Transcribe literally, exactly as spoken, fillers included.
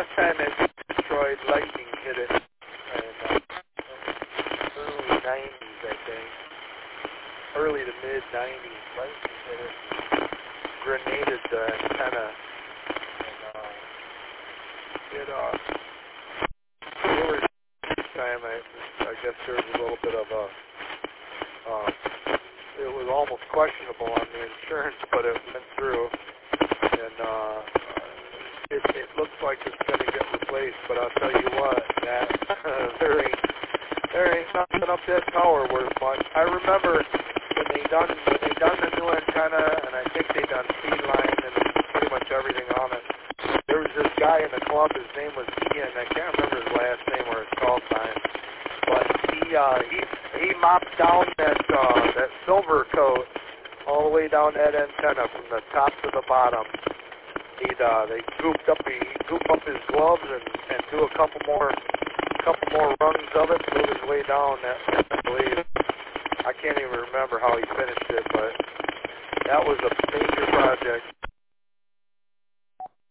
last time it destroyed, lightning hit it in uh, early nineties, I think. Early to mid nineties, lightning hit it, grenaded the antenna, and uh, it, uh, there was this time, I, I guess there was a little bit of a, uh, it was almost questionable on the insurance, but it went through, and uh, it, it looks like it's going to get replaced, but I'll tell you what, that there ain't, there ain't nothing up that tower worth much. I remember when they done, when they done the new antenna, and I think they done feed line and pretty much everything on it, there was this guy in the club, his name was Ian, I can't remember his last name or his call sign, but he, uh, he, he mopped down that, uh, that silver coat all the way down that antenna from the top to the bottom. He'd, uh, they gooped up, he'd goop up his gloves and, and do a couple more, couple more rungs of it, move his way down that, I believe. I can't even remember how he finished it, but that was a major project.